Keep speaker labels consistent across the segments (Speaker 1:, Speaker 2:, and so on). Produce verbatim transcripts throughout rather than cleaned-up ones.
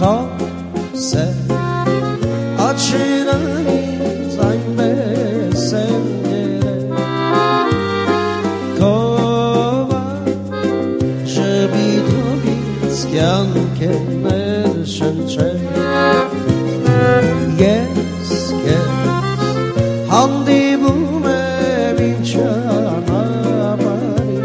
Speaker 1: Քոսե աչքերից այնպես եմ երել Քովա ժպիտովից կյանք եմ շնչել Ես քեզ հանդիպում եմ իմ ճանապարհին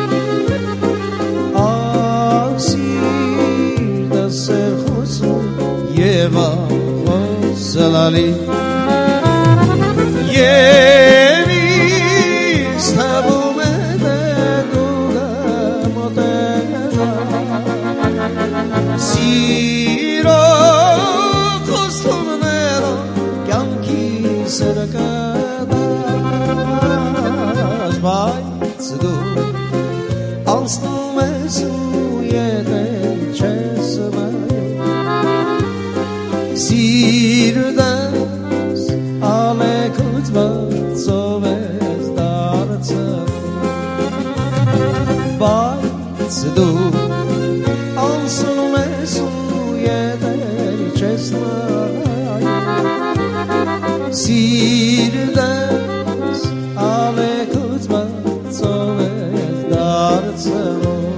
Speaker 1: Ասիրտս է խոսում և աղոսալի Եվ ինձ թվում է դու մոտենա Սիրո խոստումներով կյանքիս կդաշ Բայց դու անցնում ես ու ետել չես նայում Սիրտս ալեկոծված ես դարձել Բայց դու անցնում ես ու ետել չես նայում Սիրտս ալեկոծված ես դարձել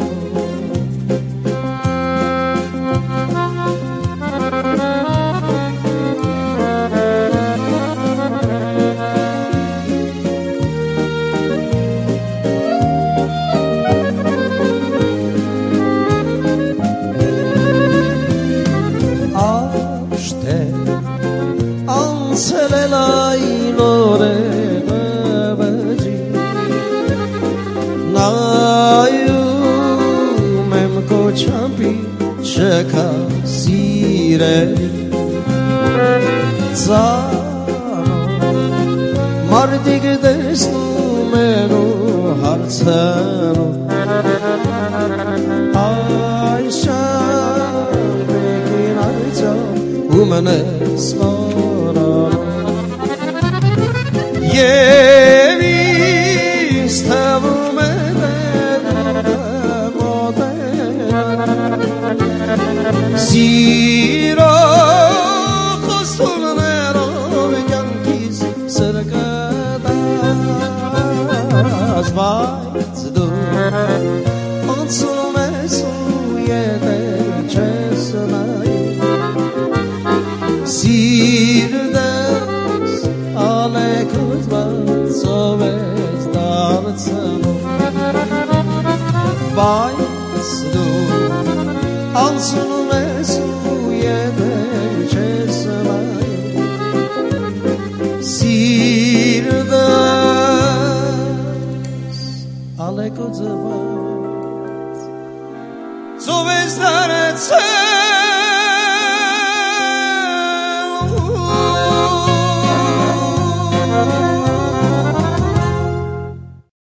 Speaker 1: Անցել էլ այն օրերը վճի Նայում եմ կոչամպի չկա սիրելի Ծանոթ մարդիկ տեսնում են ու հարցնում Այս շարքին այցով ու մնես Եվ ինձ թվում է մոտենա Սիրո խոստումներով կյանքիս կդաշ Բայց դու անցնում ես ու ետել չես նայում Սիրտս ալեկոծված ես դարձել Բայց դու անցնում ես ու ետել չես նայում Սիրտս ալեկոծված ես դարձել